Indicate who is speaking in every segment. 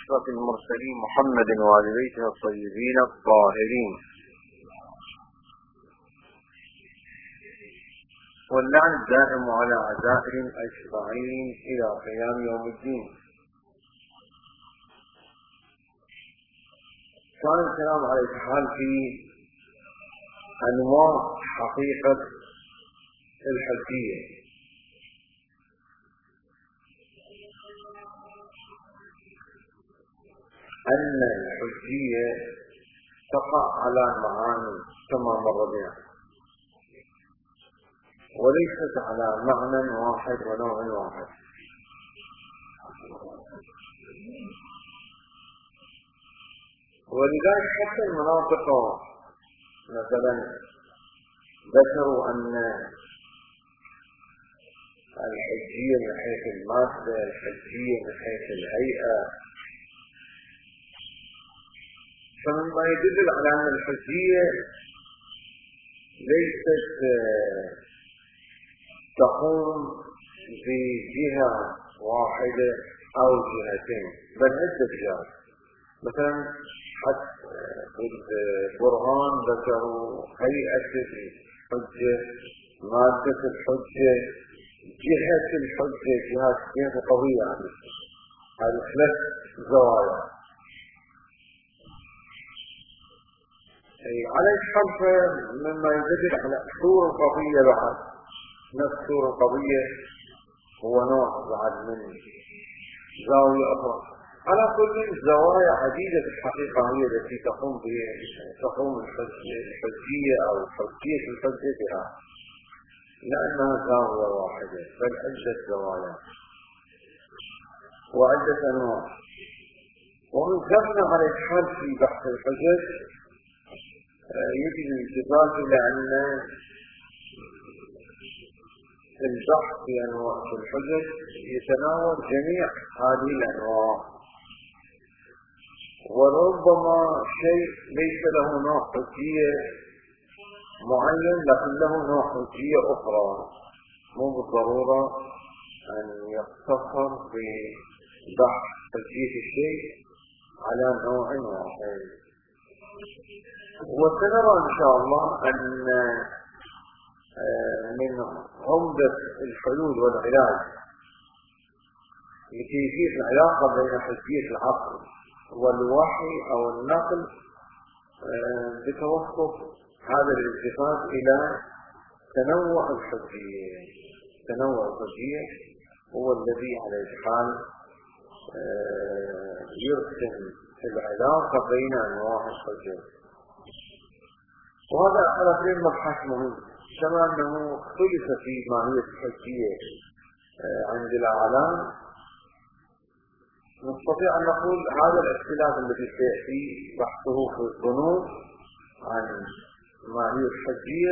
Speaker 1: أشرف المرسلين محمد وآل بيته الطيبين الطاهرين، واللعن الدائم على أعدائهم أجمعين إلى قيام يوم الدين. كان الكلام على الحال في أنواع حقيقة الحجية. أن الحجية تقع على معاني كما مر بنا، وليست على معنى واحد ونوع واحد. ولذلك حتى المناطق مثلا ذكروا أن الحجية من حيث المادة، الحجية من حيث الهيئة، فمما يدل على أن الحجية ليست تقوم بجهة واحدة أو جهتين، بل عدة جهات. مثلا حتى البرهان ذكروا هيئة الحجة، مادة الحجة، جهة الحجة، جهة قوية عنه. هذه ثلاث زوايا. على الحرف مما يدل على صورة القضية بعد، نفس صورة القضية هو نوع بعد من زاوية أخرى. على كل زوايا عديدة في الحقيقة هي التي تقوم الحجية أو حجية الحجة بها، لأنها زاوية واحدة بل عدة زوايا وعدة أنواع. ومن ذكرنا على الحال في بحث الحجج يجب الانتباه إلى أن البحث في أنواع الحجج يتناول جميع هذه الأنواع، وربما شيء ليس له نوع حجية معين لكن له نوع حجية أخرى، مو بالضرورة أن يقتصر ببحث حجية الشيء على نوع واحد. وسنرى إن شاء الله أن من عمدة الحلول والعلاج لكيفية العلاقة بين حجية العقل والوحي أو النقل بتوسط هذا الالتفات إلى تنوع الحجية. تنوع الحجية هو الذي على الحال يرسم العلاقة بين أنواع الحجية، وهذا على سبيل مبحث مهم. كما أنه اختلف في ماهية الحجية عند الأعلام، نستطيع أن نقول هذا الاختلاف الذي سيأتي بحثه في الظنون عن ماهية الحجية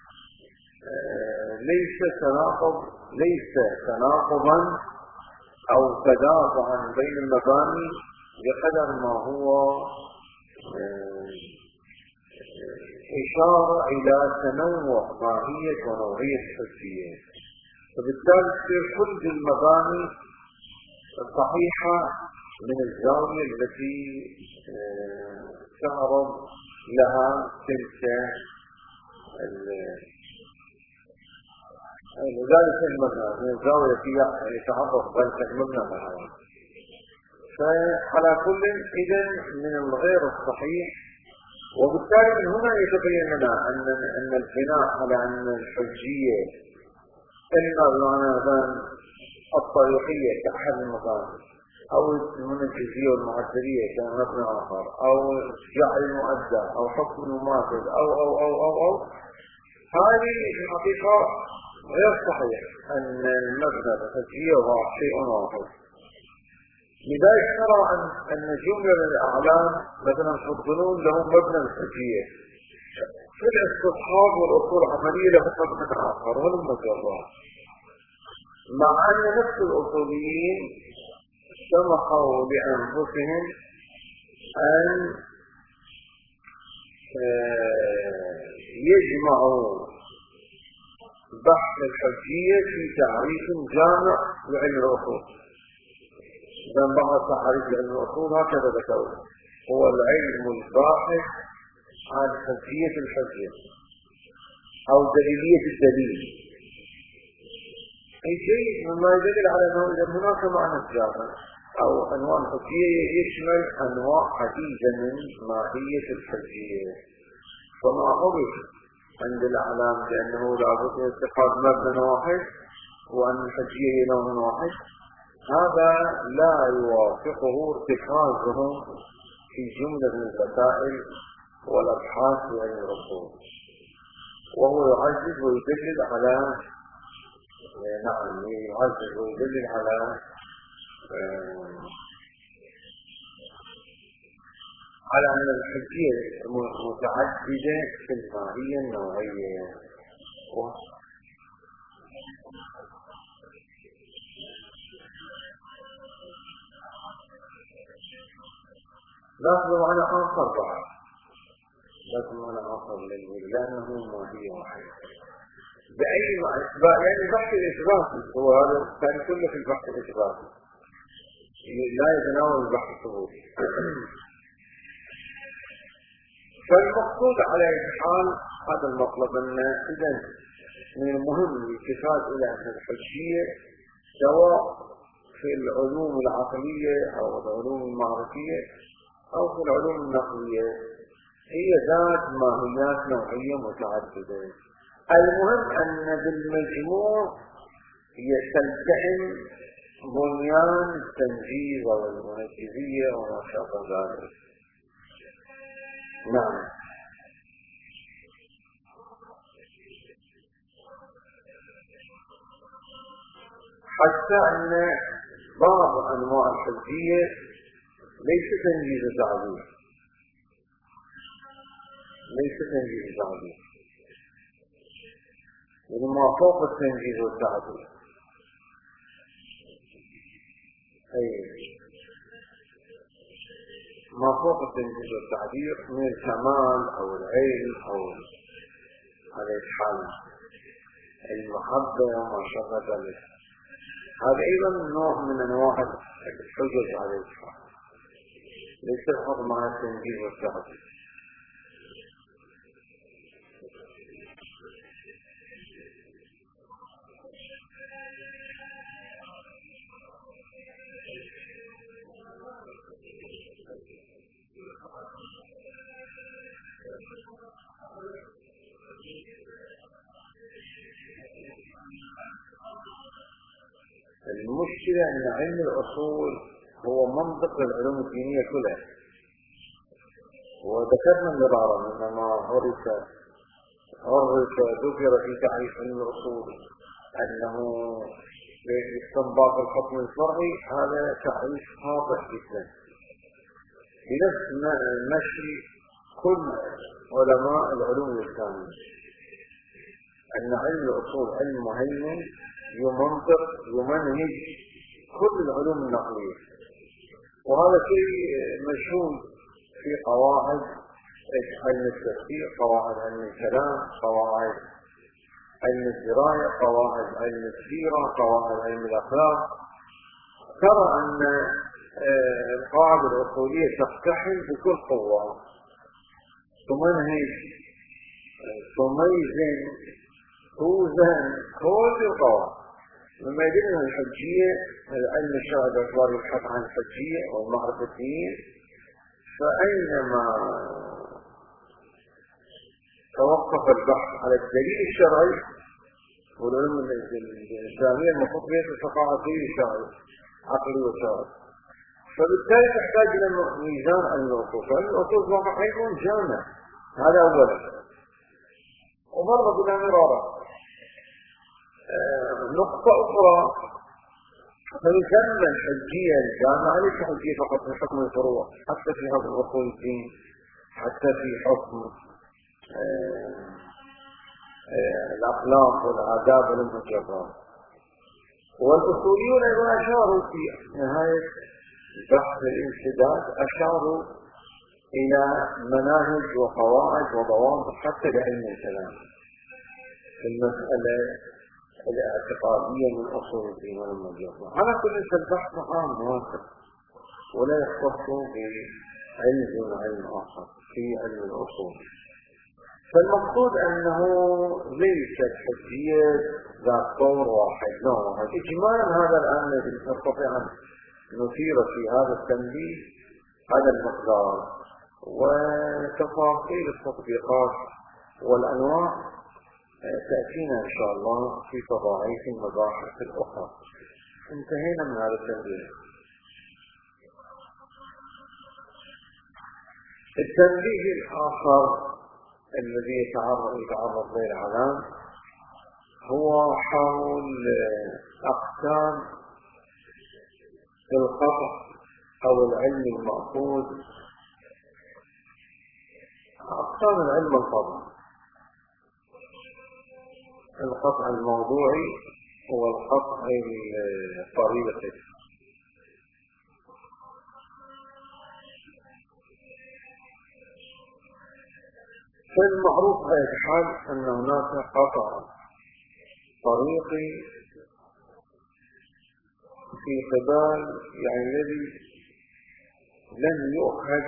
Speaker 1: ليس تناقضا أو تدافعا بين المباني بقدر ما هو إشارة إلى تنوع ماهية ونوعية الحجية. فبالتالي تصير كل المباني صحيحة من الزاوية التي تعرض لها تلك ذلك المبنى من الزاوية التي يتعرض ذلك المبنى لها. فعلى كل إذن من الغير الصحيح. وبالتالي من هنا يتبين لنا أن البناء على أن الحجية إما بمعنى مثلا الطريقية كأحد المباني، أو المنجزية والمعدلية كمبنى آخر، أو جعل المؤدى، أو حكم المماثل، أو هذه الحقيقة غير صحيح أن المبنى الحجية هو شيء واحد. لذلك نرى أن جملة من الأعلام مثلا في الظنون لهم مبنى الحجية، في الاستصحاب والأصول العملية لهم مبنى آخر ولم نجربها، مع أن نفس الأصوليين سمحوا لأنفسهم أن يجمعوا بحث الحجية في تعريف جامع لعلم الأصول. من بعض تعريف علم الأصول هكذا ذكروا: هو العلم الباحث عن حجية الحجة أو دليلية الدليل، أي شيء مما يدل على أنه إذا هناك معنى الجامع أو أنواع الحجية يشمل أنواع عديدة من ماهية الحجية. فما عرف عند الأعلام بأنه لابد من اتخاذ مبنى واحد وأن الحجية هي نوع واحد، هذا لا يوافقه ارتكازهم في جملة من الوسائل والأبحاث في علم الأصول، وهو يعزز ويدلل على يعزز ويدلل على أن الحجية متعددة في الماهية النوعية. لازم على آخر بعض، لازم على آخر لأنه ماهية واحدة بأي إثبات، يعني بحث الإثبات هو هذا كان كله في البحث الإثباتي، لا يتناول البحث الثبوتي. فالمقصود على أي حال هذا المطلب أن إذا من المهم الالتفات إلى أن الحجية سواء في العلوم العقلية أو العلوم المعرفية أو في العلوم النقلية هي ذات ماهيات نوعية متعددة. المهم أن بالمجموع يتلتئم بنيان التنجيز أو المنجزية وما شابه ذلك. نعم. حتى أن بعض أنواع الحجية ليس تنجيز تعبير، ليس تنجيز تعبير، يعني ما فوق التنجيز والتعبير. ما فوق التنجيز والتعبير من الكمال أو العلم أو على الحال المحبة وما شابه ذلك، هذا أيضا نوع من أنواع الحجج على الحال، ليس الحق مع التنجيز والتعبير. المشكلة أن علم الأصول هو منطق العلوم الدينية كلها، وذكرنا مرارا أنما عرف ذكر في تعريف علم الأصول أنه باستنباط الحكم الفرعي، هذا تعريف خاطئ جدا بنفس مشي كل علماء العلوم الإسلامية، أن علم الأصول علم مهيمن يمنطق يمنهج كل العلوم النقلية، وهذا شيء مشهود في قواعد علم التفسير، قواعد علم الكلام، قواعد علم الدراية، قواعد علم السيرة، قواعد علم الأخلاق. ترى أن القواعد الأصولية تقتحم بكل قوة، تمنهج، تميزن، توزن كل القواعد. لما يدل عن الحجية العلم الشرعي باعتبار يبحث عن الحجية والمعرفة الدين، فأينما توقف البحث على الدليل الشرعي، والعلوم الإسلامية المفروض بها تقع الدليل الشرعي عقلي وشرعي، فبالتالي تحتاج إلى ميزان علم الأصول. فعلم الأصول واقع يكون جامع، هذا أولا. ومرة بنا مرارا نقطة أخرى، فيسمى الحجية الجامعة ليس حجية فقط في حكم الفروع، حتى في حكم أصول الدين، حتى في حكم الأخلاق والآداب والمجرات. والأصوليون أيضا أشاروا في نهاية بحث الانسداد، أشاروا إلى مناهج وقواعد وضوابط حتى لعلم الكلام في المسألة الاعتقادية من أصول الدين والمجرات. على كل البحث عام واسع ولا يختص بعلم آخر في علم الأصول. فالمقصود أنه ليست حجية ذات طور واحد، لا، إجمالا هذا الآن الذي نستطيع أن نثير في هذا التنبيه هذا المقدار، وتفاصيل التطبيقات والأنواع تأتينا إن شاء الله في تضاعيف المباحث الأخرى. انتهينا من هذا التنبيه. التنبيه الآخر الذي يتعرض له العلام هو حول أقسام القطع أو العلم المأخوذ. أقسام العلم القطع الموضوعي والقطع الطريقي. فالمعروف على الحال أن هناك قطع طريقي في قبال الذي لم يؤخذ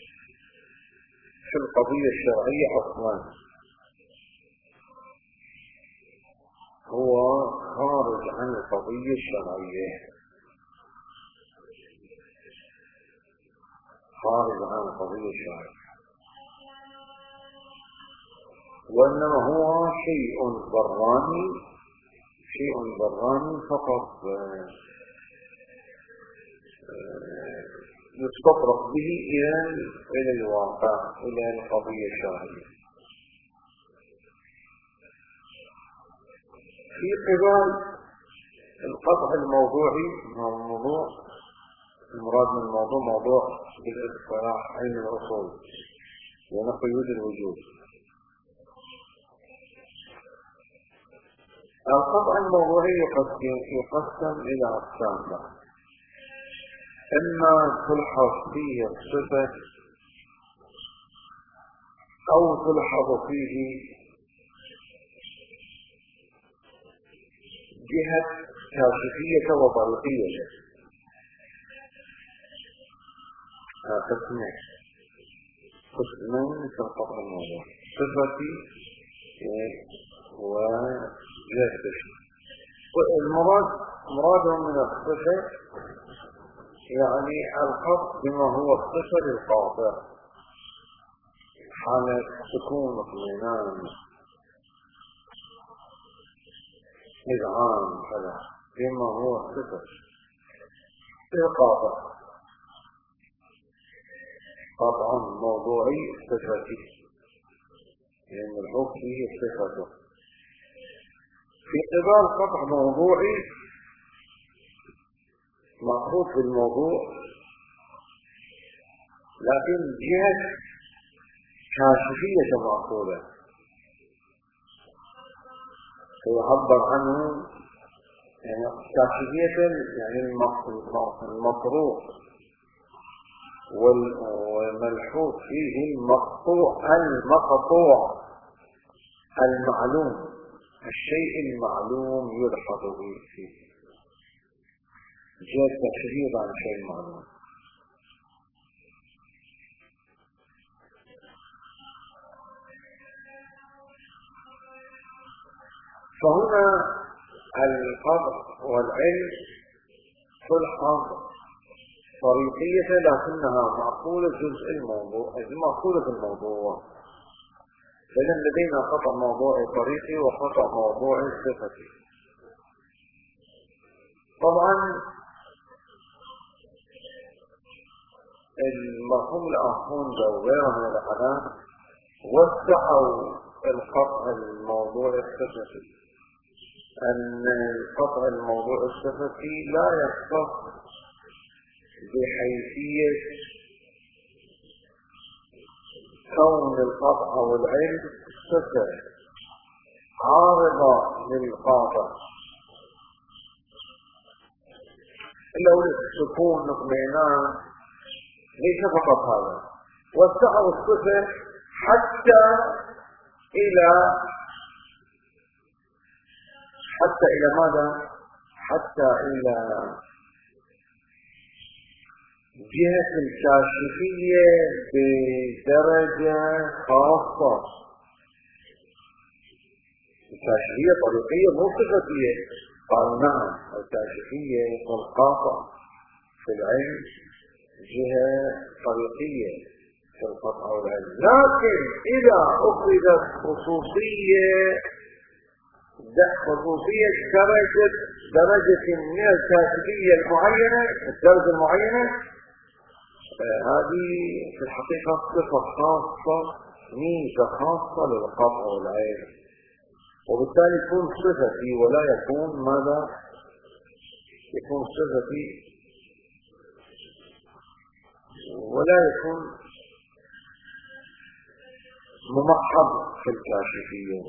Speaker 1: في القضية الشرعية أصلا، هو خارج عن القضية الشرعية، وإنما هو شيء ضراني فقط يستطرق به إلى الواقع، إلى القضية الشرعية. في قبال القطع الموضوعي، المراد من الموضوع موضوع بالاصطلاح علم الأصول ونقيود الوجود. القطع الموضوعي يقسم إلى أقسام، إما تلحظ فيه الصفة أو تلحظ فيه جهة كاشفية وطريقية. قسمين في القطع الموضوعي: صفتي وجهة كاشفية. المراد من الصفة الخط بما هو الصفة للقاطع، حالة سكون اطمئنان إذعان كذا، بما هو الصفة للقاطع. قطع موضوعي صفتي، لأن الحكم فيه صفته. في قبال قطع موضوعي مأخوذ بالموضوع لكن جهة كاشفية مأخوذة، فيعبر عنه كاشفية المطروق والملحوظ فيه المقطوع المعلوم، الشيء المعلوم يلحظ به فيه، جهة تشريط عن شيء معلوم. فهنا القطع والعلم تلحظ طريقية لكنها معقولة جزء الموضوع، معقولة الموضوع. فإذا لدينا قطع موضوعي طريقي وقطع موضوعي صفتي. طبعا المرحوم الآخرون وغيرهم من العلماء وسعوا القطع الموضوعي الصفتي، أن القطع الموضوعي الصفتي لا يختص بحيثية كون القطع والعلم صفة عارضة للقاطع، إلا السكون اطمئنان، ليس فقط هذا. وسعوا الصفة حتى إلى ماذا؟ حتى إلى جهة الكاشفية بدرجة خاصة. الكاشفية طريقية مو صفتية. قال نعم الكاشفية والقاطع في العلم جهة طريقية في القطع والعلم، لكن إذا أخذت خصوصية درجة من الكاشفية المعينة، الدرجة المعينة، هذه في الحقيقة صفة خاصة، ميزة خاصة للقطع والعلم، وبالتالي يكون صفتي ولا يكون ماذا؟ يكون صفتي ولا يكون ممحض في الكاشفية.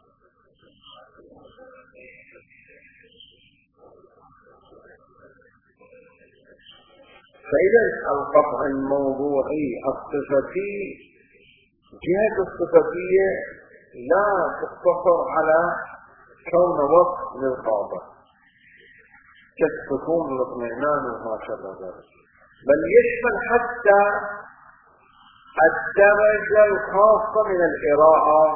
Speaker 1: فإذا القطع الموضوعي الصفتي، جهة الصفتية لا تقتصر على كون وصف للقاطع كالسكون والاطمئنان وما شابه ذلك، بل يشمل حتى الدرجة الخاصة من الإراءة،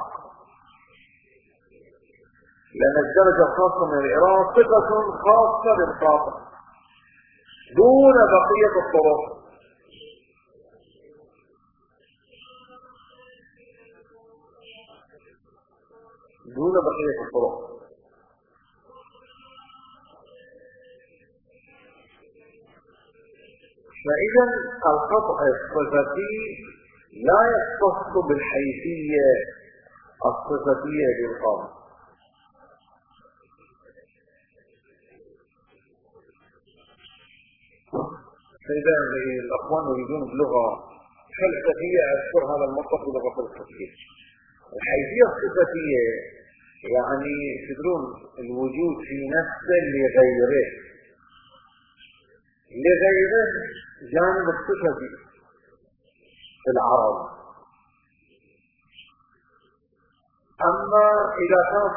Speaker 1: لأن الدرجة الخاصة من الإراءة صفة خاصة للقاطع دون بقية الطرق. فإذا القطع الصفتي لا يختص بالحيثية الصفتية للقاطع. فإذا الأخوان يريدون بلغة فلسفية أذكر هذا المطلق بلغة فلسفية. الحيثية الصفتية يعني تدرون الوجود في نفسه لغيره جانب الصفتي في العرض. أما إذا كانت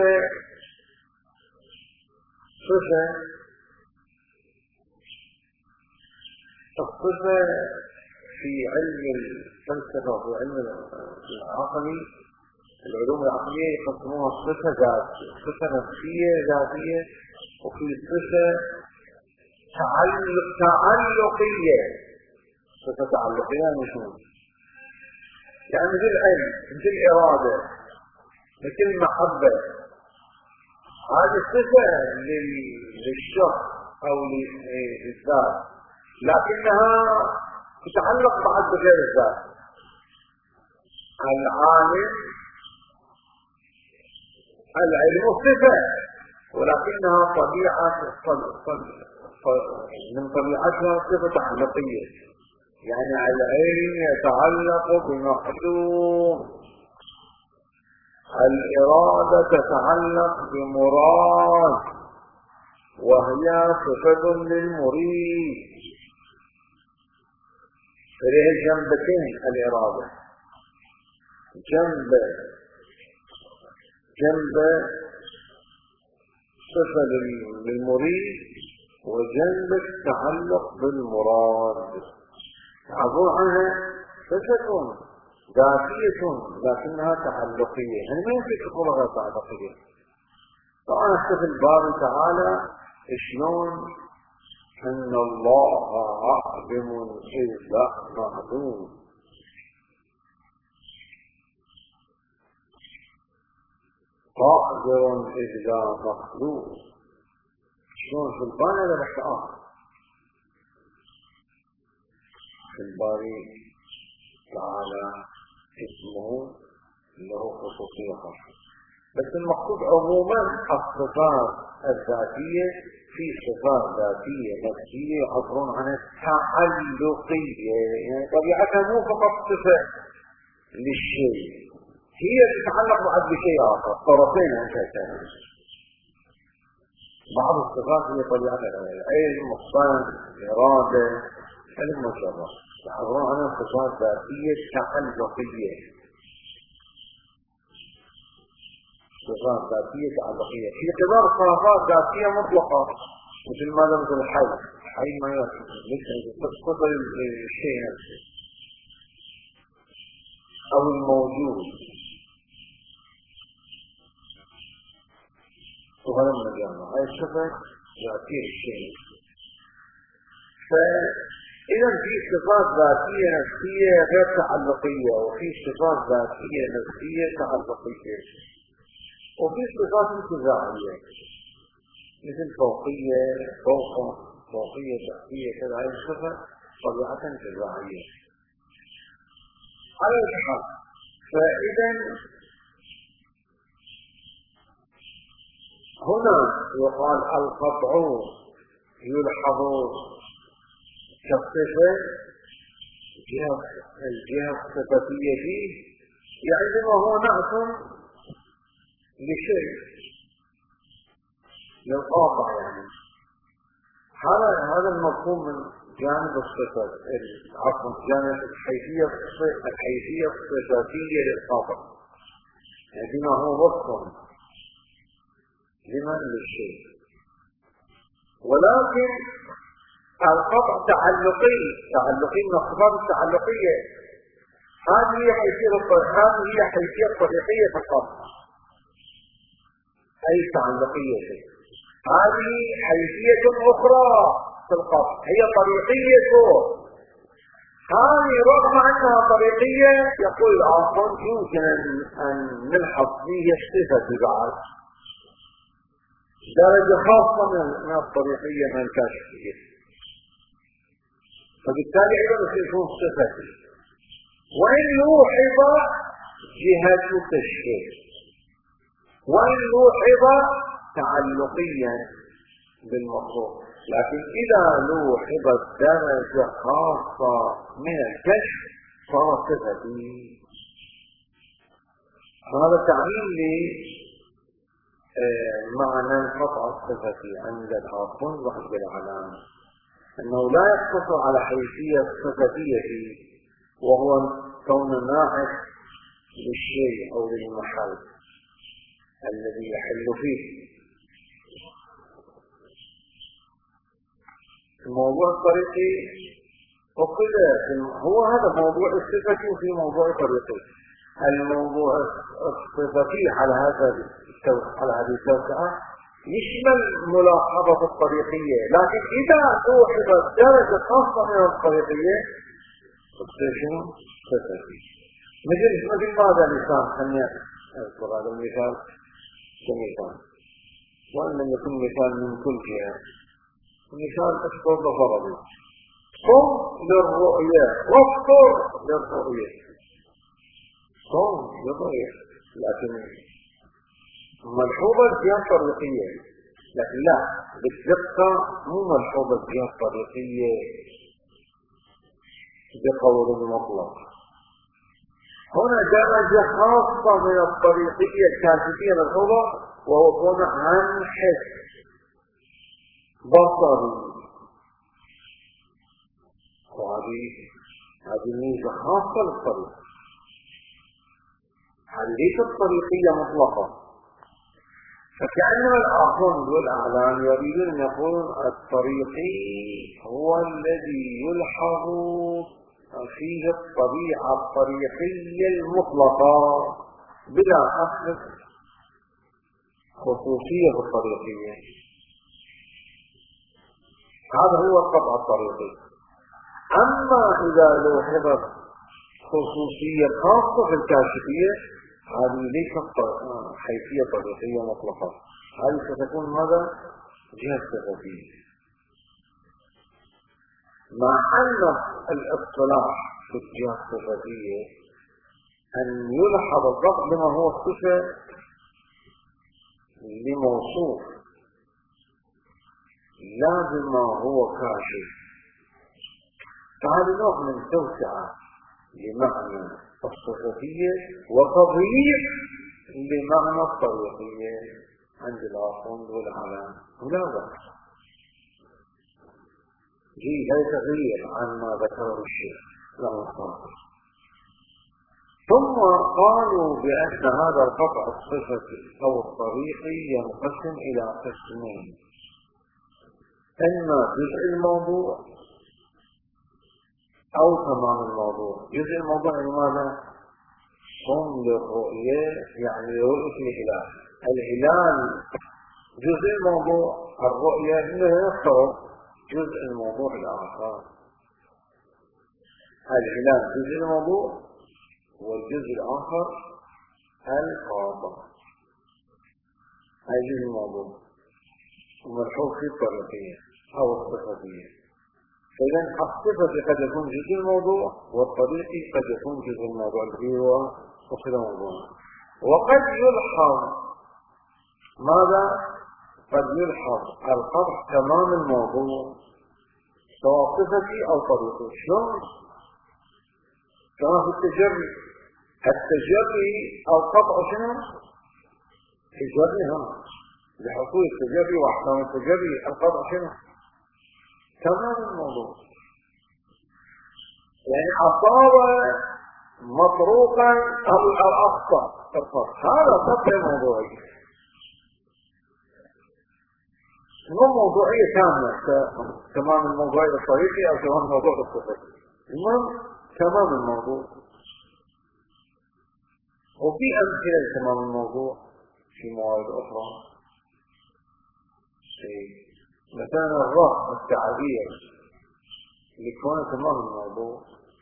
Speaker 1: صفة الصفة في علم الفلسفة وفي علم العقلي، العلوم العقلية يقسموها صفة ذاتية، صفة نفسية ذاتية، وفي صفة تعلقية. صفة تعلقية مش يعني مثل العلم، مثل الإرادة، مثل المحبة، هذه صفة للشخص أو للذات، لكنها تتعلق بعد بغير الذات. العلم صفة ولكنها من طبيعتها صفة تعلقية، يعني العلم يتعلق بمحدود، الإرادة تتعلق بمراد وهي صفة للمريد. فليه جنبتين الإرادة، جنب صفة للمريد وجنب التعلق بالمراد. عبر عنها صفة ذاتية لكنها تعلقية، يعني ما يمكن تقول غير تعلقية. طبعا في الباري تعالى شلون أن الله عالم إذ لا معلوم، قادر إذ لا مخلوق. شلون في الباري هذا الإحتاء في الباري تعالى اسمه له خصوصية خاصة، بس المقصود عموما الصفات الذاتية، في صفات ذاتية نفسية يعبرون عنها تعلقية، يعني طبيعتها مو فقط صفة للشيء، هي تتعلق بعد بشيء آخر، طرفين أساسا. بعض الصفات هي طبيعتها العلم، الصنع، الإرادة، المجرد، يعبرون عنها صفات ذاتية تعلقية، صفات ذاتية تعلقية. في كبار صفات ذاتية مطلقة مثل ماذا؟ مثل الحي أي ما تسقط الشيء نفسه أو الموجود وهذا من الجامعة هاي الصفة ذاتية الشيء. فإذا في صفات ذاتية نفسية غير تعلقية، وفي صفات ذاتية نفسية تعلقية، وفي صفات انتزاعية مثل فوقية فوقية تحتية كذا. هذه الصفة طبيعة انتزاعية على الحال. فإذا هنا يقال القطع يلحظ كالصفة الجهة الصفتية فيه، يعني ما هو نعت لشيء للقاطع. يعني هذا المفهوم من جانب الصفات، عفوا جانب الحيثية الصفاتية للقاطع، يعني ما هو وصف لمن للشيء. ولكن القطع تعلقي من الصفات التعلقية، هذه هي حيثية طريقية في القطع، أي تعلقية. هذه حيثية أخرى في القطع هي طريقية. هذه رغم أنها طريقية يقول الآخر يمكن أن نلحظ فيه الصفة بعد درجة خاصة من الطريقية من الكاشفية، فبالتالي أيضا يكون صفتي. وإن لوحظ جهة تشكيل، وإن لوحظ تعلقيا بالمخلوق، لكن إذا لوحظت درجة خاصة من الكشف صار صفتي. هذا تعليل لمعنى القطع الصفتي عند الآخر وعند العلام، أنه لا يقتصر على حيثية الصفتية وهو كون ناعت للشيء أو للمحل الذي يحل فيه. الموضوع الطريقي وكذا هو هذا موضوع الصفتي، وفي موضوع الطريقي. الموضوع الصفتي على هذه التوسعة يشمل ملاحظة الطريقية، لكن إذا توحدت درجة خاصة من الطريقية تصير صفتي. مثل ماذا لسان؟ خلينا أذكر هذا المثال كمثال، وأن لم يكن مثال من كل جهة. مثال أذكر بفرضي صم للرؤية وافطر للرؤية، صم للرؤية، لكن ملحوظة الجهة الطريقية، لكن لا بالدقة مو ملحوظة الجهة الطريقية بقول المطلق. هنا درجة خاصة من الطريقية الكاشفية ملحوظة، وهو كون عن حس بصري، وهذه ميزة خاصة للطريق، هذه ليست طريقية مطلقة. فكأنما الآخرون والأعلام يريدون أن يقولون الطريقي هو الذي يلحظ فيه الطبيعة الطريقية المطلقة بلا أخذ خصوصية الطريقية. هذا هو الطبع الطريقي. أما إذا لوحظت خصوصية خاصة في الكاشفية، هذه ليست حيثية طريقية مطلقة، هذه ستكون ماذا؟ جهة صفتية. مع أن الاصطلاح في الجهة الصفتية أن يلحظ الضبط بما هو صفة لموصوف لا بما هو كاشف، فهذا نوع من توسعة لمعنى الصفتية وتضييق لمعنى الطريقية عند الآخرون والعلام. ولا بأس، هذا تغيير عما ذكره الشيخ له الصافي. ثم قالوا بأن هذا القطع الصفتي أو الطريقي ينقسم إلى قسمين. إما جزء الموضوع أو تمام الموضوع. جزء الموضوع لماذا؟ صم للرؤية، يعني رؤية الهلال. الهلال جزء الموضوع، الرؤية إنه يفترض جزء الموضوع الآخر. الهلال جزء الموضوع والجزء الآخر القاطع. هذا جزء الموضوع وملحوظ في الطريقية أو الصفتية. إذن الصفة قد يكون جزء الموضوع والطريقي قد يكون جزء الموضوع الذي هو أصل الموضوع. وقد يلحظ ماذا؟ قد يلحظ القطع تمام الموضوع سواء صفتي أو طريقي. شلون؟ كما في التجري. التجري القطع شنو؟ تجري هم لحصول التجري وأحكام التجري. القطع شنو؟ تمام الموضوع. يعني أصاب مطروقا أو أخطأ القطع، هذا قطع موضوعي. مو موضوعية كاملة تمام الموضوعي الطريقي أو تمام الموضوع الصفتي. المهم تمام الموضوع. وفي أمثلة لتمام الموضوع في موارد أخرى. مثلا الرأس التعبير لكون تمام الموضوع.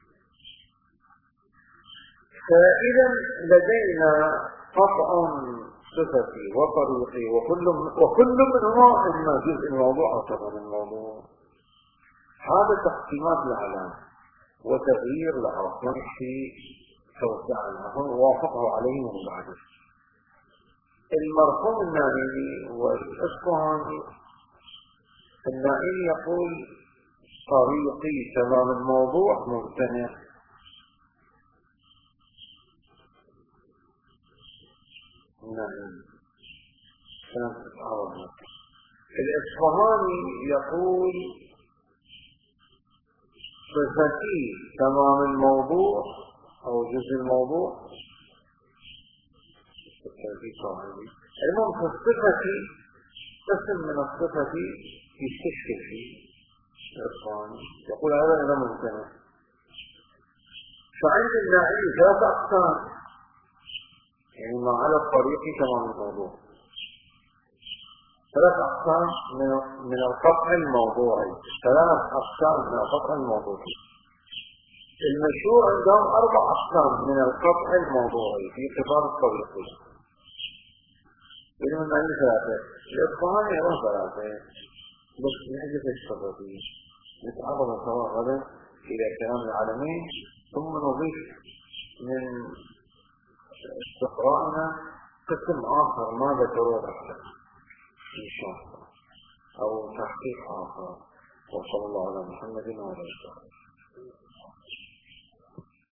Speaker 1: فإذا لدينا قطع صفتي وطريقي وكل منهما إما جزء الموضوع أو تمام الموضوع. هذا تقسيمات العلام وتغيير الأرقام في توسع الأمر ووافقه عليه من بعده. المرحوم النائمي والإصفهاني، النائمي يقول طريقي تمام الموضوع ممتنع. النائمي الإصفهاني يقول صفتي تمام الموضوع أو جزء الموضوع. المهم في الصفتي قسم من الصفتي يستشكل فيه الإصفهاني، يقول هذا إذا ممتنع. فعند النائمي ثلاث أقسام، يعني ما على الطريق تمام الموضوع. ثلاث أقسام من القطع الموضوعي. ثلاث أقسام من القطع الموضوعي. المشهور عندهم 4 أقسام من القطع الموضوعي في خطاب الطريقي. من أين ثلاثة؟ الإصفهاني أيضا ثلاثة، بس نحدث الشرطية نتعرض سواء غدا إلى كلام العالمين، ثم نضيف من استقرائنا قسم آخر ما ذكروه إن شاء الله أو تحقيق آخر. وصلى الله على محمد وعلى آله وصحبه.